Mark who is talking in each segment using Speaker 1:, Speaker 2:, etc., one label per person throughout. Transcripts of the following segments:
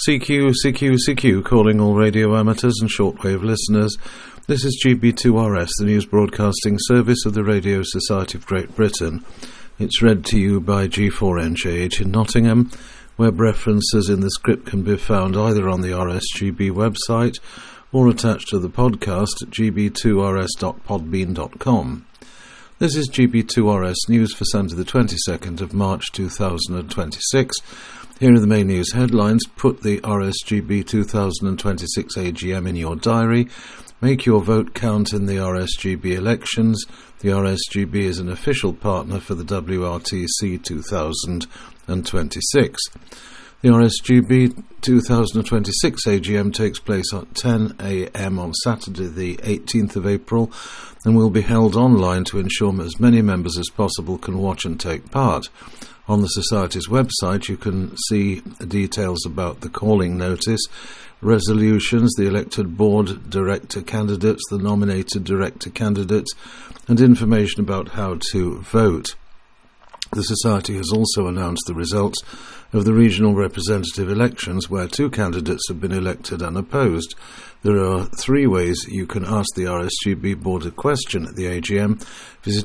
Speaker 1: CQ, calling all radio amateurs and shortwave listeners. This is GB2RS, the news broadcasting service of the Radio Society of Great Britain. It's read to you by G4NJH in Nottingham. Web references in the script can be found either on the RSGB website or attached to the podcast at gb2rs.podbean.com. This is GB2RS News for Sunday the 22nd of March 2026. Here are the main news headlines. Put the RSGB 2026 AGM in your diary. Make your vote count in the RSGB elections. The RSGB is an official partner for the WRTC 2026. The RSGB 2026 AGM takes place at 10 a.m. on Saturday the 18th of April and will be held online to ensure as many members as possible can watch and take part. On the Society's website you can see details about the calling notice, resolutions, the elected board director candidates, the nominated director candidates, and information about how to vote. The Society has also announced the results of the regional representative elections where 2 candidates have been elected unopposed. There are 3 ways you can ask the RSGB board a question at the AGM. Visit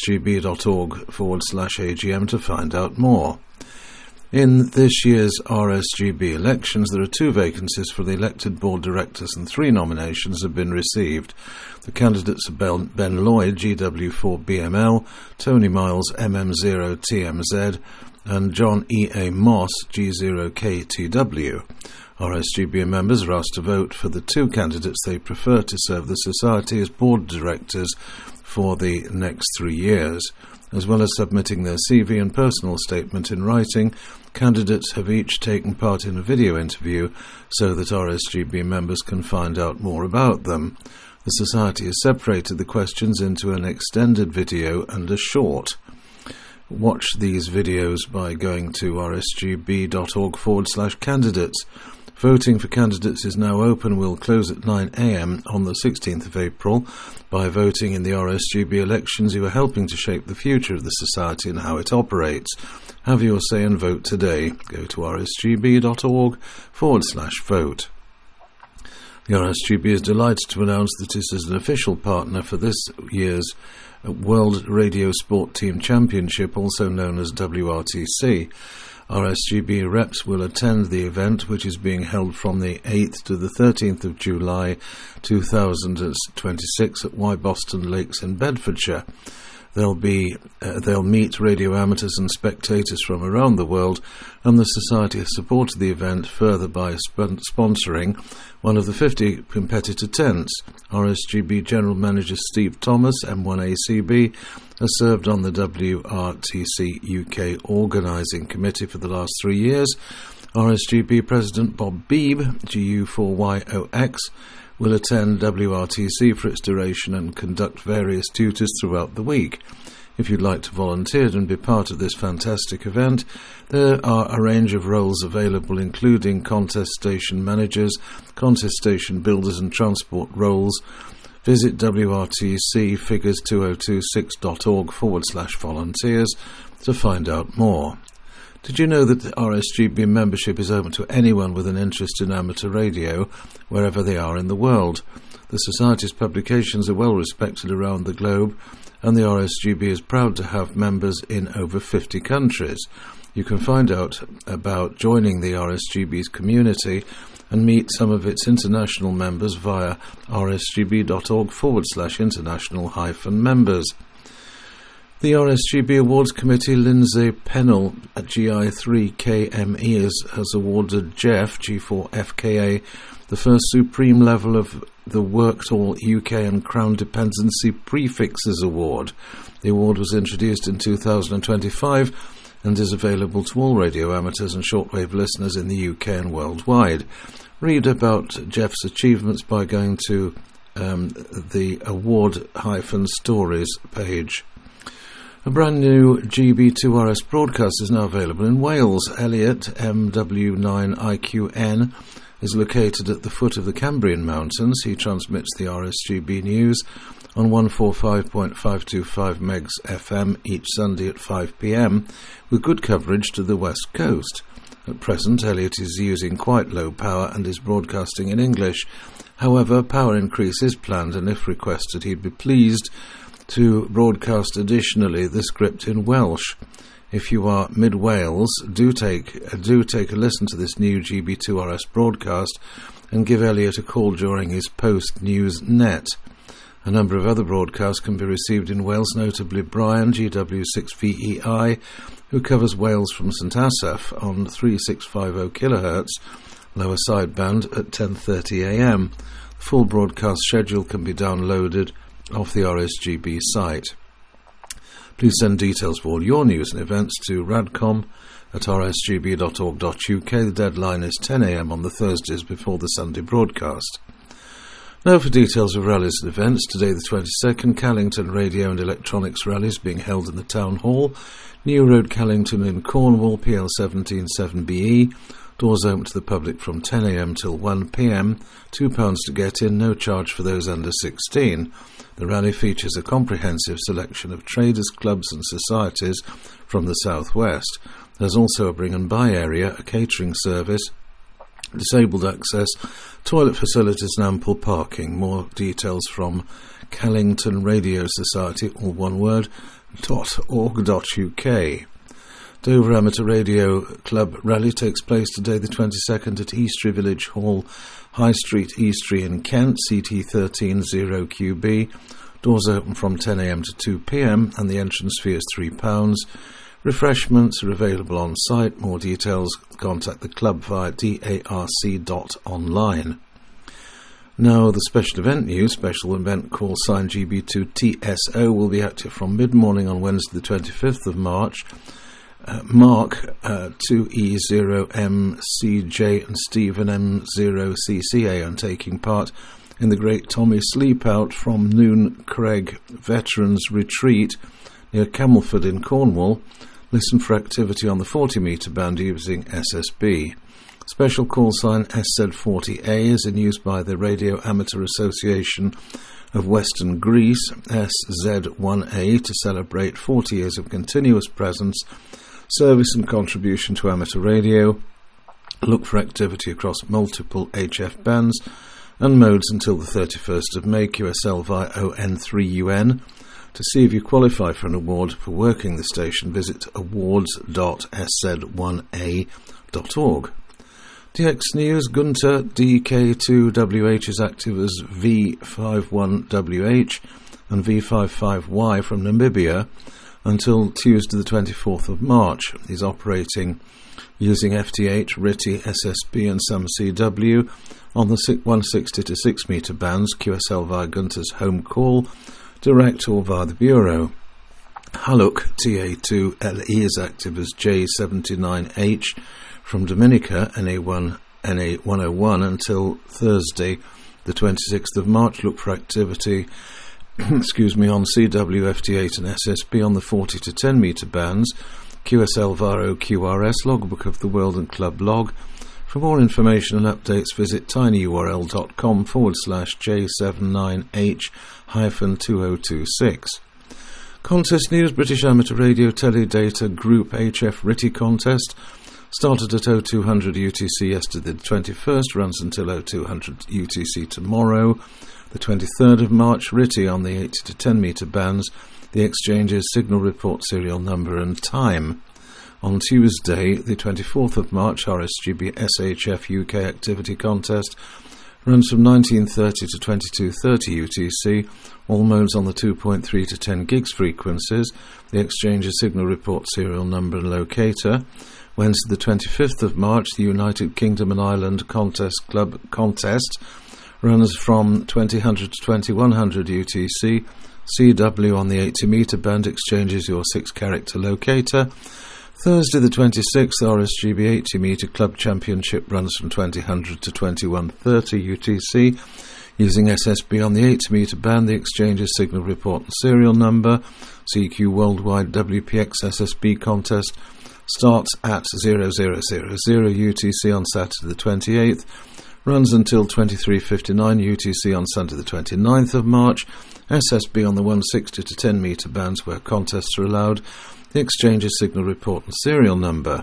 Speaker 1: rsgb.org/AGM to find out more. In this year's RSGB elections, there are 2 vacancies for the elected board directors and 3 nominations have been received. The candidates are Ben Lloyd, GW4BML, Tony Miles, MM0TMZ, and John E.A. Moss, G0KTW. RSGB members are asked to vote for the 2 candidates they prefer to serve the Society as board directors for the next 3 years. As well as submitting their CV and personal statement in writing, candidates have each taken part in a video interview so that RSGB members can find out more about them. The Society has separated the questions into an extended video and a short. Watch these videos by going to rsgb.org/candidates. Voting for candidates is now open. Will close at 9 a.m. on the 16th of April. By voting in the RSGB elections, you are helping to shape the future of the Society and how it operates. Have your say and vote today. Go to rsgb.org/vote. The RSGB is delighted to announce that it is an official partner for this year's World Radio Sport Team Championship, also known as WRTC. RSGB reps will attend the event, which is being held from the 8th to the 13th of July 2026 at Y Boston Lakes in Bedfordshire. They'll meet radio amateurs and spectators from around the world, and the Society has supported the event further by sponsoring one of the 50 competitor tents. RSGB General Manager Steve Thomas, M1ACB, has served on the WRTC UK Organising Committee for the last 3 years. RSGB President Bob Beebe, GU4YOX, will attend WRTC for its duration and conduct various duties throughout the week. If you'd like to volunteer and be part of this fantastic event, there are a range of roles available, including contest station managers, contest station builders and transport roles. Visit WRTC figures2026.org/volunteers to find out more. Did you know that the RSGB membership is open to anyone with an interest in amateur radio, wherever they are in the world? The Society's publications are well respected around the globe, and the RSGB is proud to have members in over 50 countries. You can find out about joining the RSGB's community and meet some of its international members via rsgb.org/international-members. The RSGB Awards Committee, Lindsay Pennell at GI3KME has awarded Jeff, G4FKA, the first supreme level of the Worked All UK and Crown Dependency Prefixes Award. The award was introduced in 2025 and is available to all radio amateurs and shortwave listeners in the UK and worldwide. Read about Jeff's achievements by going to the award-stories page. A brand new GB2RS broadcast is now available in Wales. Elliot, MW9IQN, is located at the foot of the Cambrian Mountains. He transmits the RSGB news on 145.525 megs FM each Sunday at 5 p.m, with good coverage to the west coast. At present, Elliott is using quite low power and is broadcasting in English. However, power increase is planned, and if requested, he'd be pleased to broadcast additionally the script in Welsh. If you are mid-Wales, do take a listen to this new GB2RS broadcast and give Elliott a call during his post-news net. A number of other broadcasts can be received in Wales, notably Brian, GW6VEI, who covers Wales from St Asaph on 3650 kHz, lower sideband at 10:30 a.m. The full broadcast schedule can be downloaded off the RSGB site. Please send details for all your news and events to radcom@rsgb.org.uk. The deadline is 10 a.m. on the Thursdays before the Sunday broadcast. Now for details of rallies and events. Today the 22nd, Callington Radio and Electronics rallies being held in the Town Hall, New Road, Callington in Cornwall, PL 177BE. Doors open to the public from 10 a.m. till 1 p.m. £2 to get in, no charge for those under 16. The rally features a comprehensive selection of traders, clubs and societies from the southwest. There's also a bring and buy area, a catering service, disabled access, toilet facilities and ample parking. More details from Callington Radio Society, all one word, .org.uk. Dover Amateur Radio Club Rally takes place today the 22nd at Eastry Village Hall, High Street, Eastry in Kent, CT13 0QB. Doors open from 10 a.m. to 2 p.m. and the entrance fee is £3. Refreshments are available on site. More details, contact the club via darc.online. Now the special event news. Special event call sign GB2TSO will be active from mid-morning on Wednesday the 25th of March. Mark 2E0MCJ and Stephen M0CCA are taking part in the Great Tommy Sleepout from Noon Craig Veterans Retreat near Camelford in Cornwall. Listen for activity on the 40-metre band using SSB. Special call sign SZ40A is in use by the Radio Amateur Association of Western Greece, SZ1A, to celebrate 40 years of continuous presence, service and contribution to amateur radio. Look for activity across multiple HF bands and modes until the 31st of May, QSL via ON3UN. To see if you qualify for an award for working the station, visit awards.sz1a.org. DX News, Gunter DK2WH is active as V51WH and V55Y from Namibia until Tuesday the 24th of March. He's operating using FTH, RITI, SSB and some CW on the 160 to 6 metre bands, QSL via Gunter's home call, direct or via the Bureau. Haluk TA2LE is active as J79H from Dominica, NA101 until Thursday the 26th of March. Look for activity on CW, FT8 and SSB on the 40 to 10 metre bands, QSL via OQRS, logbook of the World and Club log. For more information and updates, visit tinyurl.com/J79H-2026. Contest news. British Amateur Radio Teledata Group HF RITI contest started at 0200 UTC yesterday the 21st, runs until 0200 UTC tomorrow, the 23rd of March. RITI on the 80 to 10 metre bands. The exchange's signal report serial number and time. On Tuesday, the 24th of March, RSGB SHF UK activity contest runs from 1930 to 2230 UTC, all modes on the 2.3 to 10 gigs frequencies. The exchange's signal report serial number and locator. Wednesday, the 25th of March, the United Kingdom and Ireland Contest Club contest runs from 2000 to 2100 UTC. CW on the 80 metre band exchanges your 6-character locator. Thursday the 26th, RSGB 80 metre Club Championship runs from 2000 to 2130 UTC. Using SSB on the 80 metre band, the exchange's signal report and serial number. CQ Worldwide WPX SSB contest starts at 0000 UTC on Saturday the 28th. Runs until 23:59 UTC on Sunday the 29th of March. SSB on the 160 to 10 metre bands where contests are allowed. The exchange's signal report and serial number.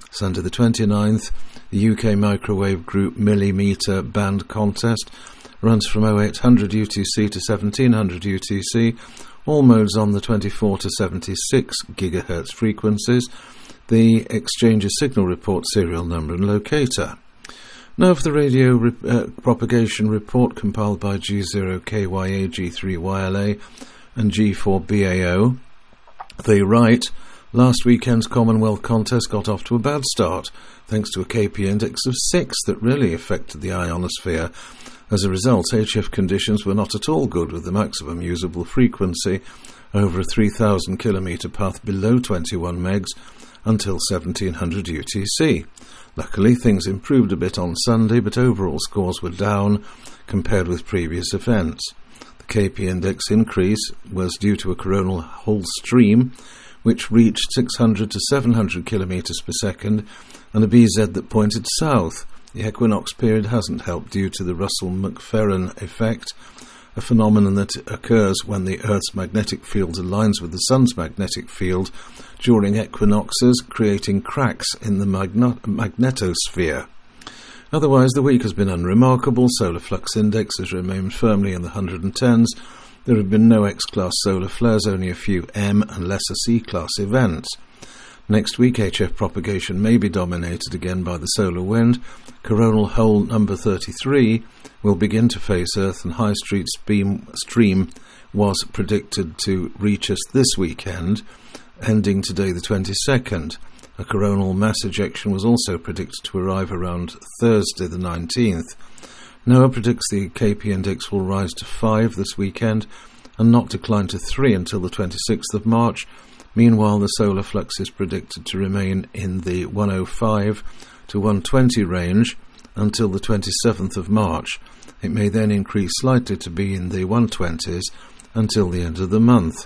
Speaker 1: Sunday the 29th, the UK Microwave Group Millimetre Band Contest runs from 0800 UTC to 1700 UTC, all modes on the 24 to 76 GHz frequencies. The Exchange's signal report serial number and locator. Now for the radio propagation report compiled by G0KYA, G3YLA and G4BAO. They write, last weekend's Commonwealth contest got off to a bad start, thanks to a KP index of 6 that really affected the ionosphere. As a result, HF conditions were not at all good, with the maximum usable frequency over a 3,000 kilometre path below 21 megs until 1700 UTC. Luckily, things improved a bit on Sunday, but overall scores were down compared with previous events. The KP index increase was due to a coronal hole stream, which reached 600 to 700 kilometres per second, and a BZ that pointed south. The equinox period hasn't helped due to the Russell-McFerran effect, a phenomenon that occurs when the Earth's magnetic field aligns with the Sun's magnetic field during equinoxes, creating cracks in the magnetosphere. Otherwise, the week has been unremarkable. Solar flux index has remained firmly in the 110s. There have been no X-class solar flares, only a few M and lesser C-class events. Next week, HF propagation may be dominated again by the solar wind. Coronal hole number 33 will begin to face Earth, and High Street stream was predicted to reach us this weekend, ending today the 22nd. A coronal mass ejection was also predicted to arrive around Thursday the 19th. NOAA predicts the KP index will rise to 5 this weekend and not decline to 3 until the 26th of March. Meanwhile, the solar flux is predicted to remain in the 105 to 120 range until the 27th of March. It may then increase slightly to be in the 120s until the end of the month.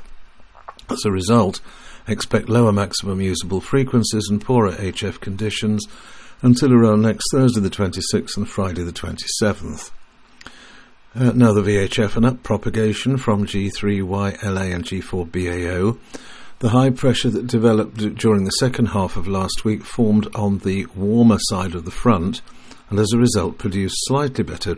Speaker 1: As a result, expect lower maximum usable frequencies and poorer HF conditions until around next Thursday the 26th and Friday the 27th. Now the VHF and up propagation from G3YLA and G4BAO. The high pressure that developed during the second half of last week formed on the warmer side of the front, and as a result produced slightly better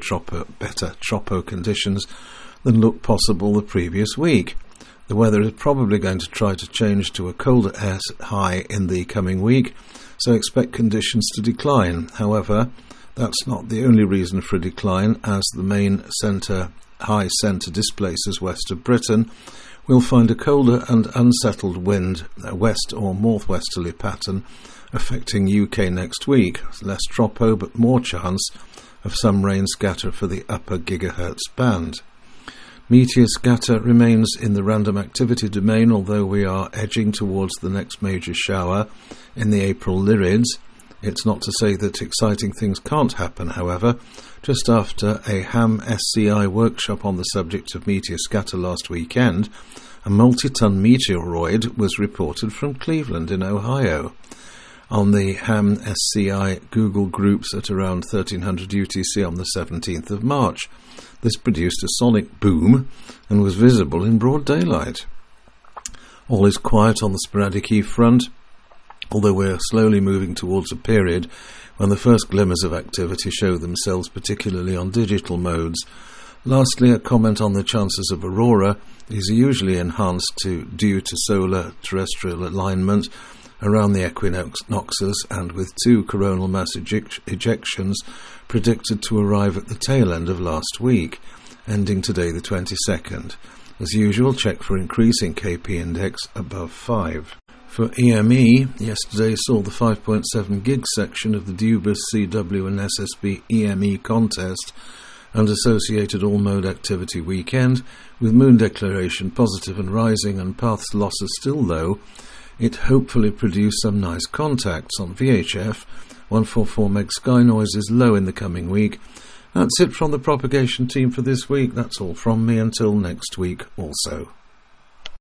Speaker 1: tropo conditions than looked possible the previous week. The weather is probably going to try to change to a colder air high in the coming week, so expect conditions to decline. However, that's not the only reason for a decline, as the main high centre displaces west of Britain. We'll find a colder and unsettled wind, a west or northwesterly pattern, affecting UK next week. Less tropo, but more chance of some rain scatter for the upper gigahertz band. Meteor scatter remains in the random activity domain, although we are edging towards the next major shower in the April Lyrids. It's not to say that exciting things can't happen, however. Just after a Ham SCI workshop on the subject of meteor scatter last weekend, a multi-ton meteoroid was reported from Cleveland in Ohio. On the Ham SCI Google groups at around 1300 UTC on the 17th of March. This produced a sonic boom and was visible in broad daylight. All is quiet on the sporadic E front, although we're slowly moving towards a period when the first glimmers of activity show themselves, particularly on digital modes. Lastly, a comment on the chances of aurora. These are usually enhanced due to solar terrestrial alignment around the equinoxes, and with 2 coronal mass ejections predicted to arrive at the tail end of last week, ending today the 22nd. As usual, check for increasing KP index above 5. For EME, yesterday saw the 5.7 gig section of the Dubas CW and SSB EME contest and associated all-mode activity weekend, with moon declaration positive and rising and paths losses still low. It hopefully produced some nice contacts on VHF. 144 meg sky noise is low in the coming week. That's it from the propagation team for this week. That's all from me until next week also.